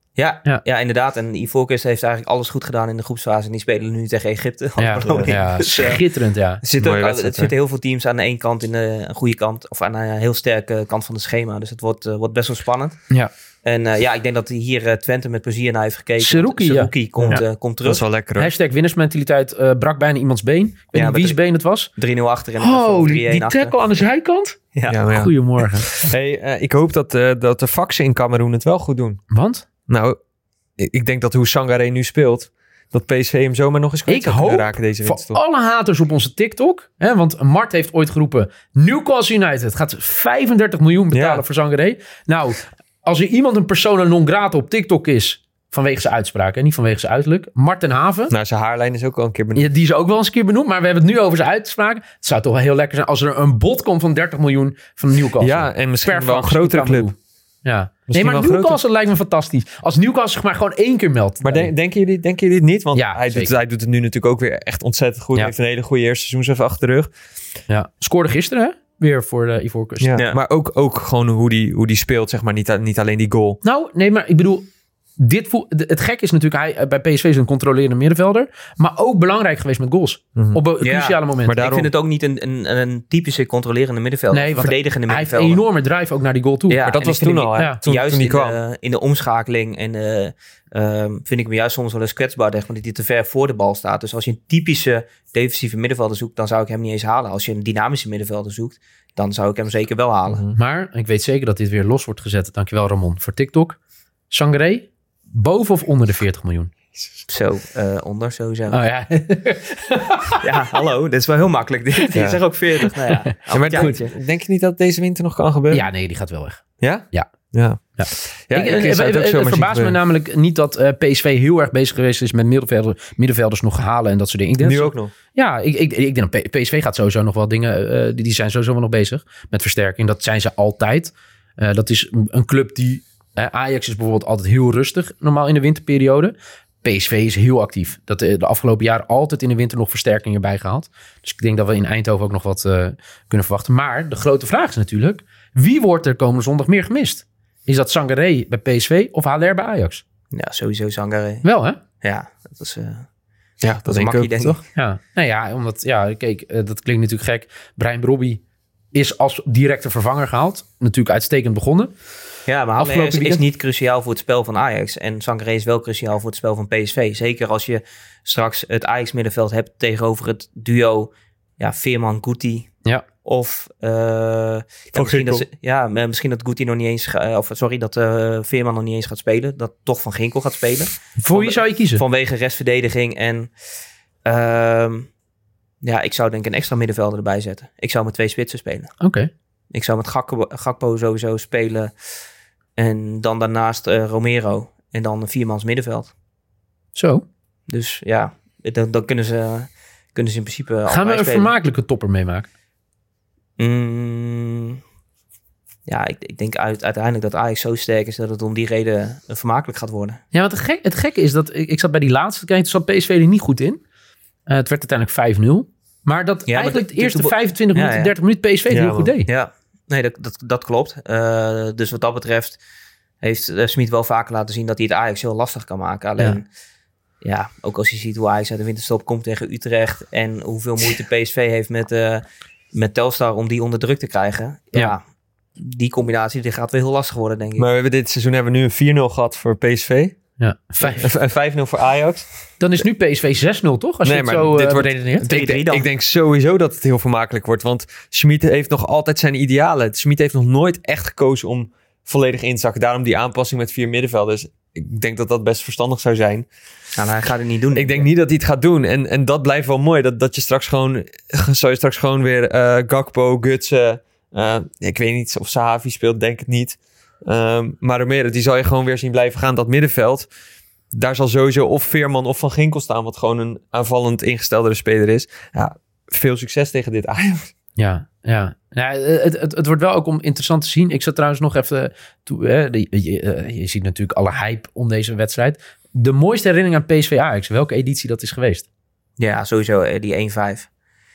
Ja, inderdaad. En Ivoorkust heeft eigenlijk alles goed gedaan in de groepsfase. En die spelen nu tegen Egypte. Dus, schitterend, ja. Er zitten heel veel teams aan de ene kant in een goede kant. Of aan een heel sterke kant van het schema. Dus het wordt best wel spannend. Ja. En ik denk dat hier Twente met plezier naar heeft gekeken. Seruki komt terug. Dat is wel lekker hoor. Hashtag winnersmentaliteit brak bijna iemands been. Ik weet niet wie's been het was. 3-0 achter en 3-1 die achter. tackle aan de zijkant? Ja. Goedemorgen. Hey, ik hoop dat de faxen in Kameroen het wel goed doen. Want? Nou, ik denk dat hoe Sangaré nu speelt, dat PSV hem zomaar nog eens kwijt zou kunnen raken deze winterstop. Voor alle haters op onze TikTok, want Mart heeft ooit geroepen, Newcastle United gaat 35 miljoen betalen voor Sangaré. Nou, als er iemand een persona non grata op TikTok is, vanwege zijn uitspraken en niet vanwege zijn uiterlijk, Mart ten Haven. Nou, zijn haarlijn is ook al een keer benoemd. Ja, die is ook wel eens een keer benoemd, maar we hebben het nu over zijn uitspraken. Het zou toch wel heel lekker zijn als er een bod komt van 30 miljoen van Newcastle. Ja, en misschien wel een grotere club. Ja. Nee, maar Newcastle lijkt me fantastisch. Als Newcastle zich maar gewoon 1 keer meldt. Maar denken jullie het niet? Want ja, hij doet het nu natuurlijk ook weer echt ontzettend goed. Hij heeft een hele goede eerste seizoen even achter de rug. Ja. Scoorde gisteren, hè? Weer voor de Ivoorkust. Ja. Maar ook gewoon hoe die speelt, zeg maar. Niet alleen die goal. Nou, nee, maar ik bedoel, het gek is natuurlijk, hij bij PSV is een controlerende middenvelder, maar ook belangrijk geweest met goals. Op een cruciale moment. Maar ik vind het ook niet een typische controlerende middenvelder. Nee, verdedigende middenvelder. Hij heeft een enorme drive ook naar die goal toe. Ja, maar dat was toen al. Toen juist kwam. In de omschakeling en vind ik me juist soms wel eens kwetsbaar, omdat hij te ver voor de bal staat. Dus als je een typische defensieve middenvelder zoekt, dan zou ik hem niet eens halen. Als je een dynamische middenvelder zoekt, dan zou ik hem zeker wel halen. Maar ik weet zeker dat dit weer los wordt gezet. Dankjewel Ramon voor TikTok. Sangaré, boven of onder de 40 miljoen? Zo, onder sowieso. Oh ja. Ja, hallo, dit is wel heel makkelijk. Dit is er ook 40. Nou ja, maar goed, denk je niet dat deze winter nog kan gebeuren? Ja, nee, die gaat wel weg. Ja? Ja. Het verbaast me namelijk niet dat PSV heel erg bezig geweest is met middenvelders nog halen en dat soort dingen. Nu ook nog? Ja, ik denk dat PSV gaat sowieso nog wel dingen, die zijn sowieso wel nog bezig met versterking. Dat zijn ze altijd. Dat is een club die, Ajax is bijvoorbeeld altijd heel rustig, normaal in de winterperiode. PSV is heel actief. Dat de afgelopen jaren altijd in de winter nog versterkingen bijgehaald. Dus ik denk dat we in Eindhoven ook nog wat kunnen verwachten. Maar de grote vraag is natuurlijk, wie wordt er komende zondag meer gemist? Is dat Sangaré bij PSV of Haller bij Ajax? Ja, sowieso Sangaré. Wel, hè? Ja, dat is... dat is makkie, denk ik. Toch? Ja. Nou ja, omdat... Ja, kijk, dat klinkt natuurlijk gek. Bryan Brobby is als directe vervanger gehaald. Natuurlijk uitstekend begonnen. Ja, maar Haller is niet cruciaal voor het spel van Ajax. En Sangaré is wel cruciaal voor het spel van PSV. Zeker als je straks het Ajax middenveld hebt tegenover het duo Veerman-Guti. Ja. Of misschien dat Guti nog niet eens dat Veerman nog niet eens gaat spelen. Dat toch Van Ginkel gaat spelen. Voor wie zou je kiezen? Vanwege restverdediging en ik zou denk ik een extra middenvelder erbij zetten. Ik zou met 2 spitsen spelen. Oké. Ik zou met Gakpo sowieso spelen. En dan daarnaast Romero. En dan een 4-mans middenveld. Zo. Dus ja, dan kunnen ze in principe... Gaan we een vermakelijke topper meemaken? Ja, ik denk uiteindelijk dat Ajax zo sterk is dat het om die reden vermakelijk gaat worden. Ja, want het gekke is dat ik zat bij die laatste, toen zat PSV er niet goed in. Het werd uiteindelijk 5-0. Maar dat eigenlijk de eerste 25 minuten, 30 minuten PSV heel goed deed. Ja, nee, dat klopt. Dus wat dat betreft heeft Smit wel vaker laten zien dat hij het Ajax heel lastig kan maken. Alleen, ook als je ziet hoe Ajax uit de winterstop komt tegen Utrecht en hoeveel moeite PSV heeft met Telstar om die onder druk te krijgen. Ja, die combinatie die gaat wel heel lastig worden, denk ik. Maar dit seizoen hebben we nu een 4-0 gehad voor PSV. Ja, en 5-0 voor Ajax. Dan is nu PSV 6-0, toch? Als je het zo redeneert. Ik denk sowieso dat het heel vermakelijk wordt. Want Schmid heeft nog altijd zijn idealen. Schmid heeft nog nooit echt gekozen om volledig in te zakken. Daarom die aanpassing met 4 middenvelders. Ik denk dat dat best verstandig zou zijn. Nou, hij gaat het niet doen. Ik denk niet dat hij het gaat doen. En dat blijft wel mooi. Dat je straks gewoon weer Gakpo, Gutsen... ik weet niet of Sahavi speelt, denk het niet. Maar Romero, die zal je gewoon weer zien blijven gaan. Dat middenveld, daar zal sowieso of Veerman of Van Ginkel staan, wat gewoon een aanvallend ingesteldere speler is. Ja, veel succes tegen dit Ajax. Ja, het wordt wel ook interessant te zien. Ik zat trouwens nog even je ziet natuurlijk alle hype om deze wedstrijd. De mooiste herinnering aan PSV Ajax, welke editie dat is geweest? Ja, sowieso die 1-5.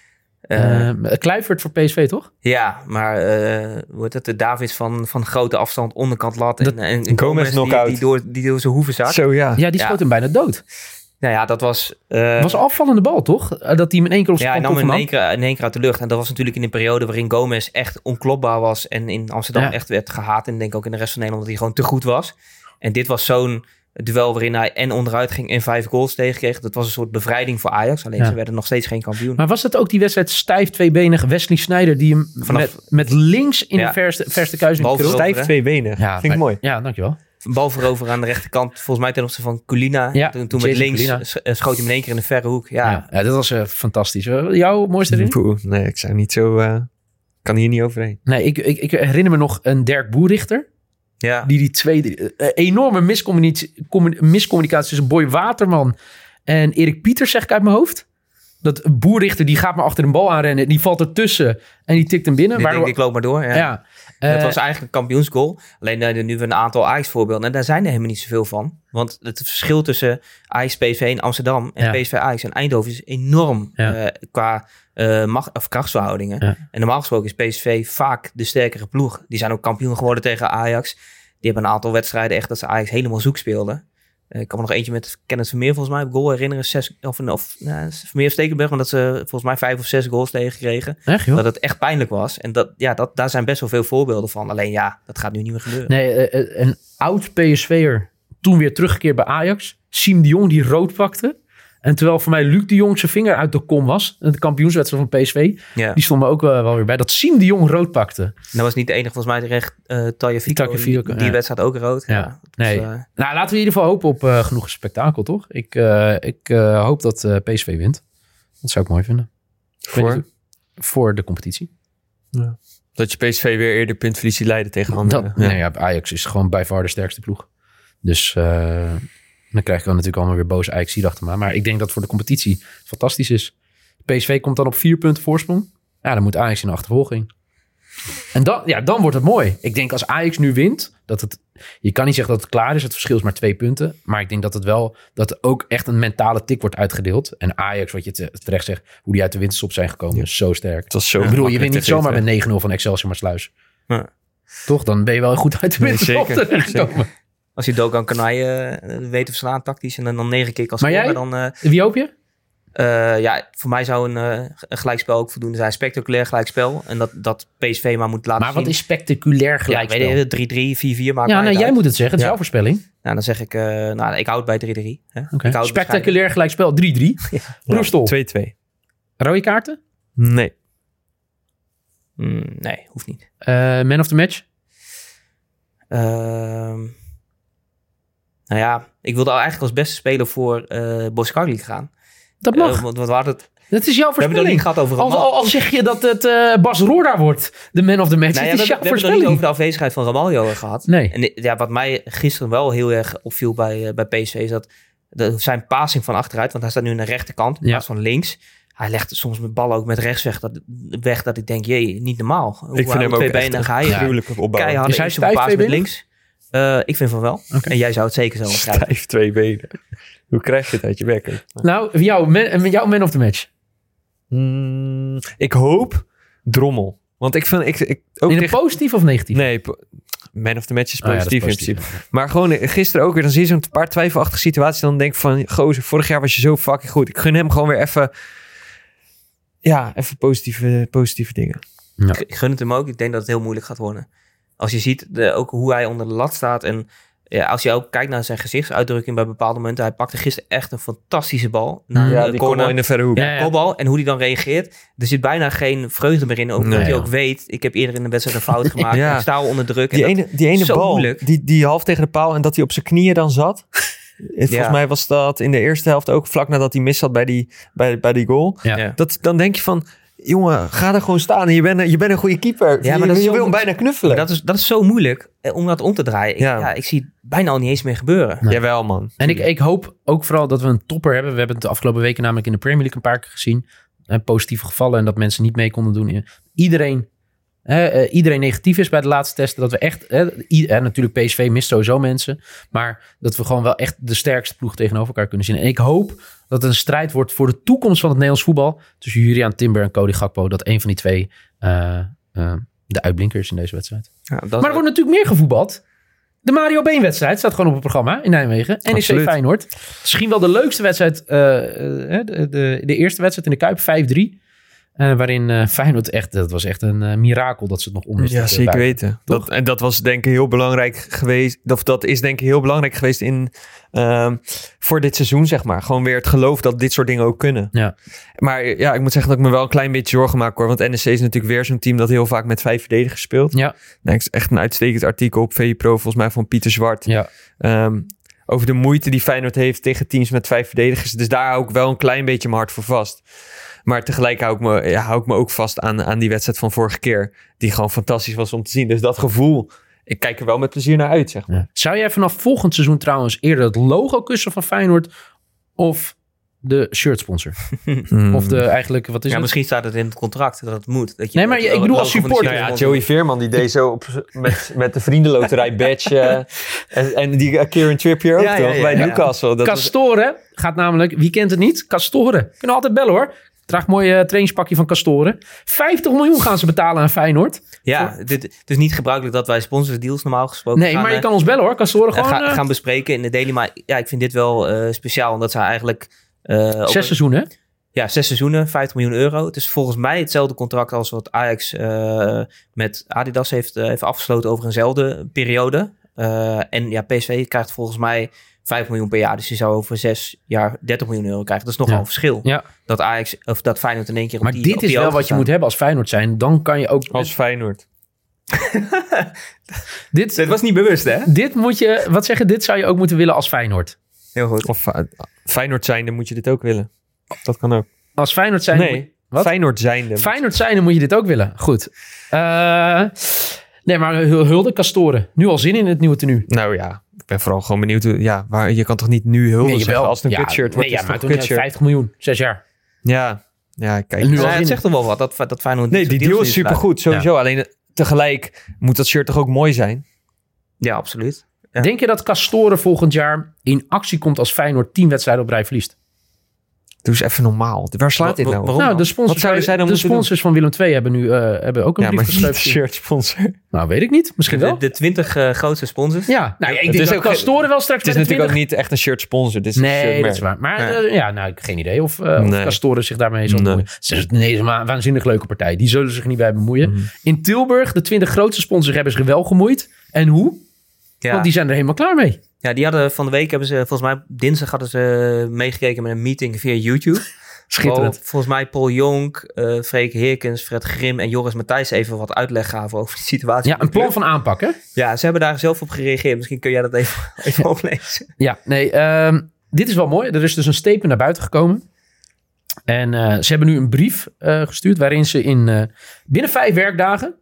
Kluivert voor PSV, toch? Ja, maar wordt het de Davids van grote afstand, onderkant lat. En Gomez knock-out. Die door zijn hoeven zat. Zo, ja. Ja, die schoot hem bijna dood. Nou ja, dat was... was een afvallende bal, toch? Dat hij hem in één keer op zijn kop nam. Hij nam in één keer uit de lucht. En dat was natuurlijk in een periode waarin Gomez echt onklopbaar was. En in Amsterdam echt werd gehaat. En ik denk ook in de rest van Nederland dat hij gewoon te goed was. En dit was zo'n duel waarin hij en onderuit ging en 5 goals tegenkreeg. Dat was een soort bevrijding voor Ajax. Alleen ze werden nog steeds geen kampioen. Maar was het ook die wedstrijd stijf tweebenig Wesley Sneijder die hem met links in de verste kruising krul? Stijf tweebenig. Ja, vind ik mooi. Ja, dankjewel. Een bal voorover aan de rechterkant. Volgens mij ten opzichte van Colina. Ja, toen met links schoot hij in één keer in de verre hoek. Ja, dat was fantastisch. Jouw mooiste erin? Nee, ik zou niet zo... kan hier niet overheen. Nee, ik herinner me nog een Dirk Boerichter. Ja. Die tweede enorme miscommunicatie tussen Boy Waterman en Erik Pieters, zeg ik uit mijn hoofd. Dat Boerichter, die gaat maar achter een bal aanrennen. Die valt ertussen en die tikt hem binnen. Ik loop maar door. Ja. Dat was eigenlijk een kampioensgoal. Alleen nu een aantal Ajax-voorbeelden. En daar zijn er helemaal niet zoveel van. Want het verschil tussen Ajax, PSV in Amsterdam en PSV Ajax en Eindhoven is enorm qua krachtsverhoudingen. Ja. En normaal gesproken is PSV vaak de sterkere ploeg. Die zijn ook kampioen geworden tegen Ajax. Die hebben een aantal wedstrijden echt dat ze Ajax helemaal zoek speelden. Ik kan me nog eentje met Kenneth Vermeer volgens mij op goal herinneren. Vermeer of Stekelenburg, want dat ze volgens mij 5 of 6 goals tegenkregen. Echt, joh? Dat het echt pijnlijk was. En daar zijn best wel veel voorbeelden van. Alleen dat gaat nu niet meer gebeuren. Nee, een oud PSV'er toen weer teruggekeerd bij Ajax. Siem de Jong die rood pakte. En terwijl voor mij Luc de Jong zijn vinger uit de kom was. De kampioenswedstrijd van PSV. Ja. Die stond me ook wel weer bij. Dat Siem de Jong rood pakte. En dat was niet de enige. Volgens mij terecht Tagliafico. Die wedstrijd ook rood. Ja. Nee. Nou, laten we in ieder geval hopen op genoeg spektakel, toch? Ik hoop dat PSV wint. Dat zou ik mooi vinden. Voor de competitie. Ja. Dat je PSV weer eerder puntverlies leiden tegen anderen. Ajax is gewoon bij far de sterkste ploeg. Dus... dan krijg ik wel natuurlijk allemaal weer boze Ajax achter me. Maar ik denk dat voor de competitie fantastisch is. PSV komt dan op 4 punten voorsprong. Ja, dan moet Ajax in de achtervolging. En dan wordt het mooi. Ik denk als Ajax nu wint, je kan niet zeggen dat het klaar is. Het verschil is maar 2 punten. Maar ik denk dat er ook echt een mentale tik wordt uitgedeeld. En Ajax, wat je terecht zegt, hoe die uit de winterstop zijn gekomen, is zo sterk. Het was zo ik bedoel, je wint niet zomaar met 9-0 van Excelsior Maassluis. Ja. Toch? Dan ben je wel goed uit de winterstop gekomen. Als je Dogan Kanai weet te verslaan tactisch en dan 9 keer kan scoren. Maar jij? Wie hoop je? Voor mij zou een gelijkspel ook voldoende zijn. Spectaculair gelijkspel. En dat PSV maar moet laten zien. Maar wat is spectaculair gelijkspel? Ja, ik weet het, 3-3, 4-4 maakt jij moet het zeggen. Het is jouw voorspelling. Nou, dan zeg ik... ik houd bij 3-3. Okay. Spectaculair gelijkspel, 3-3. Broerstol. 2-2. Rode kaarten? Nee. Nee, hoeft niet. Man of the match? Nou ja, ik wilde eigenlijk als beste speler voor Boskagli gaan. Dat mag. Dat is jouw voorspelling. We hebben het niet gehad over al zeg je dat het Bas Roorda wordt, de man of the match. Nou ja, we hebben het niet over de afwezigheid van Ramaljo gehad. Nee. En wat mij gisteren wel heel erg opviel bij PSV is dat zijn passing van achteruit, want hij staat nu aan de rechterkant in plaats van links. Hij legt soms met ballen ook met rechts weg dat ik denk, niet normaal. Ik vind hem ook echt gruwelijk opbouwen. Keihard is hij stijf met links. Ik vind van wel. Okay. En jij zou het zeker zo begrijpen. Stijf 2 benen. Hoe krijg je het uit je bek? Nou, jouw man of the match? Ik hoop Drommel. Want ik vind... ook in een positief of negatief? Nee, man of the match is positief in principe. Maar gewoon gisteren ook weer, dan zie je zo'n paar twijfelachtige situaties. Dan denk ik van, gozer, vorig jaar was je zo fucking goed. Ik gun hem gewoon weer even... Ja, even positieve dingen. Ja. Ik gun het hem ook. Ik denk dat het heel moeilijk gaat worden. Als je ziet ook hoe hij onder de lat staat. En als je ook kijkt naar zijn gezichtsuitdrukking bij bepaalde momenten. Hij pakte gisteren echt een fantastische bal. Die corner in de verre hoek. Kopbal. En hoe hij dan reageert. Er zit bijna geen vreugde meer in. Ook dat hij ook weet. Ik heb eerder in de wedstrijd een fout gemaakt. Ik sta al onder druk. Die ene bal. Die half tegen de paal. En dat hij op zijn knieën dan zat. Volgens mij was dat in de eerste helft ook. Vlak nadat hij mis zat bij die goal. Ja. Dan denk je van... Jongen, ga er gewoon staan. Je bent een goede keeper. Ja, maar je wil hem bijna knuffelen. Dat is zo moeilijk om dat om te draaien. Ik zie het bijna al niet eens meer gebeuren. Nee. Jawel, man. En ik hoop ook vooral dat we een topper hebben. We hebben het de afgelopen weken namelijk in de Premier League een paar keer gezien. Positieve gevallen en dat mensen niet mee konden doen. Iedereen iedereen negatief is bij de laatste testen. Dat we echt, natuurlijk PSV mist sowieso mensen. Maar dat we gewoon wel echt de sterkste ploeg tegenover elkaar kunnen zien. En ik hoop dat het een strijd wordt voor de toekomst van het Nederlands voetbal. Tussen Julian Timber en Cody Gakpo. Dat een van die twee de uitblinker is in deze wedstrijd. Ja, maar er wordt natuurlijk meer gevoetbald. De Mario Been-wedstrijd staat gewoon op het programma in Nijmegen. NEC Feyenoord. Misschien wel de leukste wedstrijd. De eerste wedstrijd in de Kuip, 5-3. Waarin Feyenoord echt, dat was echt een mirakel dat ze het nog omwisten. Ja, zeker weten. Dat was denk ik heel belangrijk geweest. Of dat is denk ik heel belangrijk geweest voor dit seizoen, zeg maar. Gewoon weer het geloof dat dit soort dingen ook kunnen. Ja. Maar ja, ik moet zeggen dat ik me wel een klein beetje zorgen maak, hoor. Want NEC is natuurlijk weer zo'n team dat heel vaak met 5 verdedigers speelt. Ja. Nou, is echt een uitstekend artikel op VPRO, volgens mij van Pieter Zwart. Ja. Over de moeite die Feyenoord heeft tegen teams met 5 verdedigers. Dus daar hou ik wel een klein beetje mijn hart voor vast. Maar tegelijk hou ik me ook vast aan die wedstrijd van vorige keer. Die gewoon fantastisch was om te zien. Dus dat gevoel, ik kijk er wel met plezier naar uit, zeg maar. Ja. Zou jij vanaf volgend seizoen trouwens eerder het logo kussen van Feyenoord of de shirtsponsor? Of eigenlijk, wat is het? Misschien staat het in het contract dat het moet. Dat je nee, maar ik bedoel als supporter. Joey Veerman die deed zo met de vriendenloterij badge. en die Kieran Trippier ook toch? Bij Newcastle. Castoren gaat namelijk, wie kent het niet? Castoren. Kunnen altijd bellen, hoor. Draag mooi trainingspakje van Castoren. 50 miljoen gaan ze betalen aan Feyenoord. Ja, het is niet gebruikelijk dat wij sponsordeals normaal gesproken nee, maar je kan ons bellen, hoor. Castoren gewoon... gaan bespreken in de Daily. Maar ja, ik vind dit wel speciaal. Omdat ze eigenlijk... 6 seizoenen? Ja, 6 seizoenen, 50 miljoen euro. Het is volgens mij hetzelfde contract als wat Ajax met Adidas heeft afgesloten over eenzelfde periode. En ja, PSV krijgt volgens mij 5 miljoen per jaar. Dus je zou over 6 jaar 30 miljoen euro krijgen. Dat is nogal een verschil. Ja. Dat Ajax of dat Feyenoord in één keer op maar dit is wel wat je moet hebben als Feyenoord zijn. Dan kan je ook... Als Feyenoord. Dit was niet bewust, hè? Dit moet je... Wat zeggen? Dit zou je ook moeten willen als Feyenoord. Heel goed. Of Feyenoord zijnde moet je dit ook willen. Dat kan ook. Als Feyenoord zijnde... Nee, Feyenoord zijnde. Feyenoord zijnde moet je dit ook willen. Goed. Nee, maar Hulde, Castoren. Nu al zin in het nieuwe tenue. Nou ja, ik ben vooral gewoon benieuwd. Ja, je kan toch niet nu Hulde zeggen als het een kutshirt wordt? Nee, maar toen 50 miljoen, 6 jaar. Ja, kijk. Nu het zegt toch wel wat, dat Feyenoord... Nee, die deal is supergoed, sowieso. Ja. Alleen tegelijk moet dat shirt toch ook mooi zijn? Ja, absoluut. Ja. Denk je dat Castoren volgend jaar in actie komt als Feyenoord 10 wedstrijden op rij verliest? Doe eens even normaal. Waar slaat dit nou? Nou, de sponsors van Willem II hebben ook een brief geschreven. Ja, shirt sponsor. Nou, weet ik niet. Misschien wel. De 20 grootste sponsors. Ja, nou, ik denk dat Castoren wel straks... Het is natuurlijk ook niet echt een shirt sponsor. Dit is nee, dat is waar. Maar ik heb geen idee of Castoren zich daarmee zal bemoeien. Nee, het is een waanzinnig leuke partij. Die zullen zich niet bij bemoeien. In Tilburg, de 20 grootste sponsors hebben zich wel gemoeid. En hoe? Ja. Want die zijn er helemaal klaar mee. Ja, die hadden van de week, volgens mij dinsdag hadden ze meegekeken met een meeting via YouTube. Schitterend. Volgens mij Paul Jonk, Freek Heerkens, Fred Grim en Joris Matthijs even wat uitleg gaven over de situatie. Ja, een plan van aanpak, hè? Ja, ze hebben daar zelf op gereageerd. Misschien kun jij dat even oplezen. Ja, nee, dit is wel mooi. Er is dus een statement naar buiten gekomen. En ze hebben nu een brief gestuurd waarin ze binnen 5 werkdagen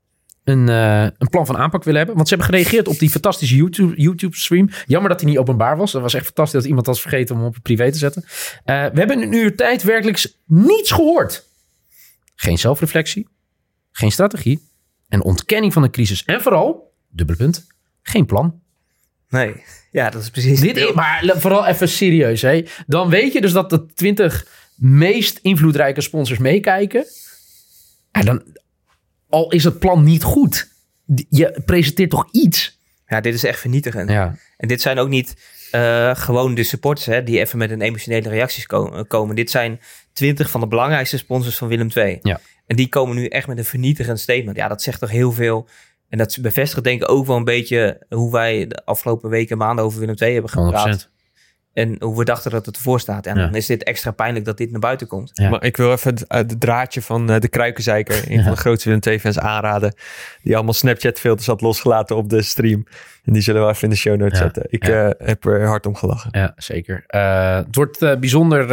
een plan van aanpak willen hebben. Want ze hebben gereageerd op die fantastische YouTube-stream. Jammer dat die niet openbaar was. Dat was echt fantastisch dat iemand was vergeten om hem op privé te zetten. We hebben in een uur tijd werkelijk niets gehoord. Geen zelfreflectie. Geen strategie. En ontkenning van de crisis. En vooral, dubbele punt, geen plan. Nee, ja, dat is precies maar vooral even serieus. Hè? Dan weet je dus dat de 20 meest invloedrijke sponsors meekijken. En dan... Al is het plan niet goed. Je presenteert toch iets? Ja, dit is echt vernietigend. Ja. En dit zijn ook niet gewoon de supporters, hè, die even met een emotionele reacties komen. Dit zijn 20 van de belangrijkste sponsors van Willem II. Ja. En die komen nu echt met een vernietigend statement. Ja, dat zegt toch heel veel. En dat bevestigt denk ik ook wel een beetje hoe wij de afgelopen weken en maanden over Willem II hebben gepraat. 100%. En hoe we dachten dat het ervoor staat. En dan is dit extra pijnlijk dat dit naar buiten komt. Ja. Maar ik wil even het draadje van de Kruikenzeiker, een van de grootste Willem II-fans, aanraden. Die allemaal Snapchat-filters had losgelaten op de stream. En die zullen we even in de show notes zetten. Ik heb er hard om gelachen. Ja, zeker. Het wordt bijzonder...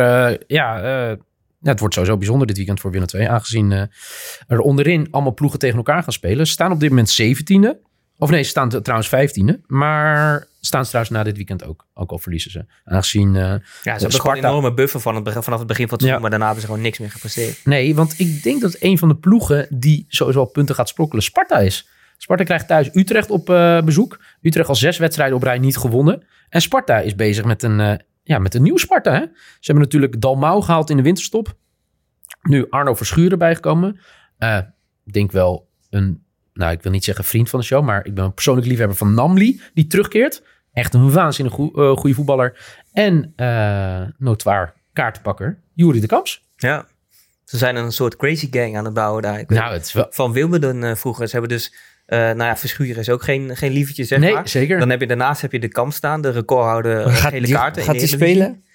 het wordt sowieso bijzonder dit weekend voor Willem II. Aangezien er onderin allemaal ploegen tegen elkaar gaan spelen. Ze staan op dit moment 17e. Of nee, ze staan trouwens 15e. Maar staan ze trouwens na dit weekend ook al verliezen ze. Aangezien ze hebben gewoon een enorme buffer vanaf het begin van het seizoen, maar daarna hebben ze gewoon niks meer gepresteerd. Nee, want ik denk dat een van de ploegen die sowieso al punten gaat sprokkelen Sparta is. Sparta krijgt thuis Utrecht op bezoek. Utrecht al 6 wedstrijden op rij niet gewonnen. En Sparta is bezig met een nieuw Sparta. Hè? Ze hebben natuurlijk Dalmau gehaald in de winterstop. Nu Arno Verschuren bijgekomen. Ik denk wel ik wil niet zeggen vriend van de show, maar ik ben een persoonlijk liefhebber van Namli, die terugkeert. Echt een waanzinnig goede voetballer. En notoire kaartenpakker Juri de Kamps. Ja, ze zijn een soort crazy gang aan het bouwen daar. Van Wimbledon vroeger. Ze hebben dus... Verschuren is ook geen lievertje, zeg maar. Nee, zeker. Dan heb je daarnaast de Kamp staan, de recordhouder gele kaarten. Gaat hij spelen?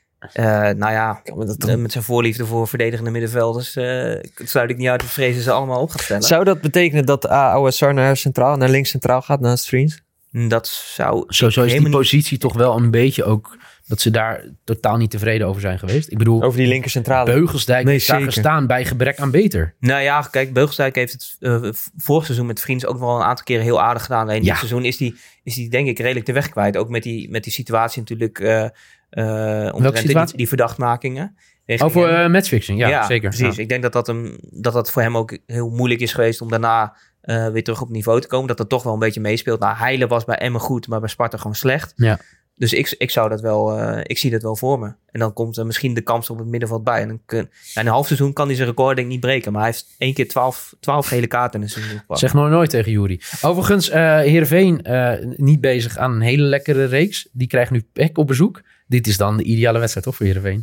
Met zijn voorliefde voor verdedigende middenvelders sluit ik niet uit, vrezen ze allemaal op gaat stellen. Zou dat betekenen dat Aouassar naar links centraal gaat naast Vriends? Dat zou... Sowieso is die positie toch wel een beetje ook... dat ze daar totaal niet tevreden over zijn geweest. Ik bedoel... Over die linker centrale. Beugelsdijk is daar gestaan bij gebrek aan beter. Nou ja, kijk, Beugelsdijk heeft het vorig seizoen met Vriends ook wel een aantal keren heel aardig gedaan. Alleen dit seizoen is die denk ik redelijk de weg kwijt. Ook met die situatie natuurlijk... Welke situatie? Die verdachtmakingen. Over matchfixing, ja, zeker. Precies. Ja. Ik denk dat voor hem ook heel moeilijk is geweest om daarna weer terug op niveau te komen. Dat toch wel een beetje meespeelt. Nou, Heile was bij Emmen goed, maar bij Sparta gewoon slecht. Ja. Dus ik zou dat wel, ik zie dat wel voor me. En dan komt misschien de Kamps op het middenveld bij. En in een half seizoen kan hij zijn record denk ik niet breken. Maar hij heeft 1 keer 12 gele kaarten in een seizoen gepakt. Zeg nooit tegen Juri. Overigens, Heerenveen niet bezig aan een hele lekkere reeks. Die krijgt nu PEC op bezoek. Dit is dan de ideale wedstrijd, toch, voor Heerenveen?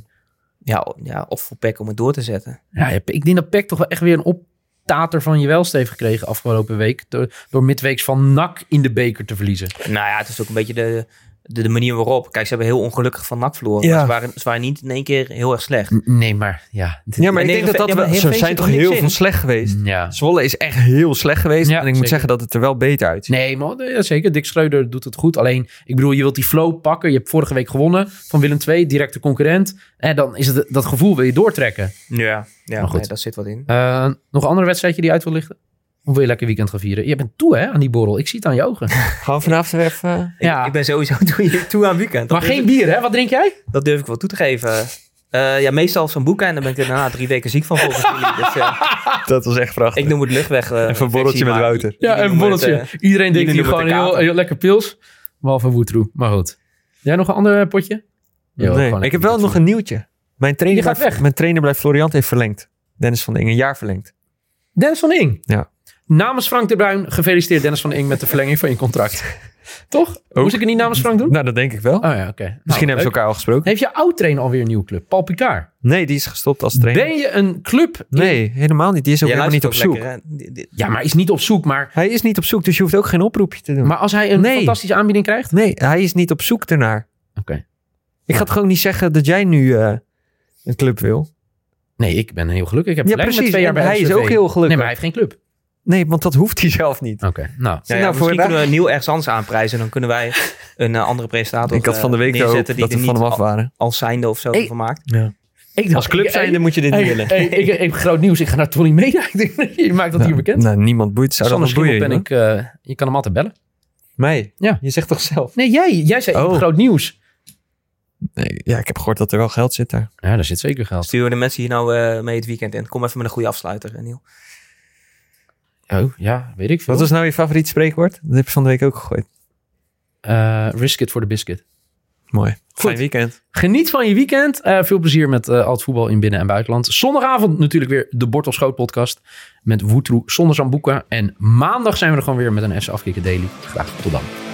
Ja, of voor PEC om het door te zetten. Ja, ik denk dat PEC toch wel echt weer een optater van je welste heeft gekregen afgelopen week. Door midweeks van NAC in de beker te verliezen. Nou ja, het is ook een beetje de manier waarop. Kijk, ze hebben heel ongelukkig van NAC verloren. Ja. Maar ze waren niet in één keer heel erg slecht. Nee, maar ja. Ja, maar ik denk dat ze zijn toch heel veel slecht geweest. Ja. Zwolle is echt heel slecht geweest. Ja, en ik moet zeggen dat het er wel beter uitziet. Nee, maar zeker. Dick Schreuder doet het goed. Alleen, ik bedoel, je wilt die flow pakken. Je hebt vorige week gewonnen van Willem II, directe concurrent. En dan is het dat gevoel wil je doortrekken. Ja goed. Daar zit wat in. Nog een andere wedstrijdje die uit wil lichten? Of wil je lekker weekend gaan vieren? Je bent toe hè, aan die borrel. Ik zie het aan je ogen. Gaan we vanavond even... Ik ben sowieso toe aan weekend. Maar geen bier hè? Wat drink jij? Dat durf ik wel toe te geven. Meestal zo'n boek en dan ben ik er daarna 3 weken ziek van volgens jullie. Dus, dat was echt prachtig. Ik noem het luchtweg. Even een borreltje met Wouter. Ja, een borreltje. Iedereen denkt hier gewoon heel lekker pils. Behalve Woetroe. Maar goed. Jij nog een ander potje? Nee, ik heb wel nog een nieuwtje. Mijn trainer bij Floriant heeft verlengd. Dennis van Ing, een jaar verlengd. Dennis van Ing? Ja. Namens Frank de Bruin, gefeliciteerd Dennis van Ing met de verlenging van je contract. Toch? Moest ik het niet namens Frank doen? Nou, dat denk ik wel. Oh ja, oké. Misschien hebben ze elkaar al gesproken. Heeft je oud-trainer alweer een nieuwe club? Paul Picard? Nee, die is gestopt als trainer. Ben je een club? Nee, helemaal niet. Die is ook helemaal niet op zoek. Ja, maar is niet op zoek, maar... Hij is niet op zoek, dus je hoeft ook geen oproepje te doen. Maar als hij een fantastische aanbieding krijgt? Nee, hij is niet op zoek ernaar. Oké. Ik ga toch ook niet zeggen dat jij nu een club wil? Nee, ik ben heel gelukkig. Ik heb precies. Met 2 jaar bij hij is ook heel gelukkig. Nee, maar hij heeft geen club. Nee, want dat hoeft hij zelf niet. Oké. Nou, misschien kunnen we Nieuw ergens anders aanprijzen. Dan kunnen wij een andere presentator ik had van de week neerzetten die dat we van hem af waren. Als zijnde of zo van maakt. Ja. Als club zijnde moet je dit niet willen. Ik heb groot nieuws. Ik ga naar Tony Meda. Je maakt dat hier bekend. Nou, niemand boeit. Zou dat boeien? Je kan hem altijd bellen. Mij? Ja. Je zegt toch zelf? Nee, jij zei groot nieuws. Nee, ja, ik heb gehoord dat er wel geld zit daar. Ja, daar zit zeker geld. Sturen we de mensen hier nou mee het weekend in? Kom even met een goede afsluiter, Niel. Oh, ja, weet ik veel. Wat was nou je favoriet spreekwoord? Dat heb je van de week ook gegooid. Risk it for the biscuit. Mooi. Fijn weekend. Geniet van je weekend. Veel plezier met al het voetbal in binnen- en buitenland. Zondagavond natuurlijk weer de Bord op Schoot podcast. Met Woetroe zonder Zambuca. En maandag zijn we er gewoon weer met een FC Afkikken Daily. Graag tot dan.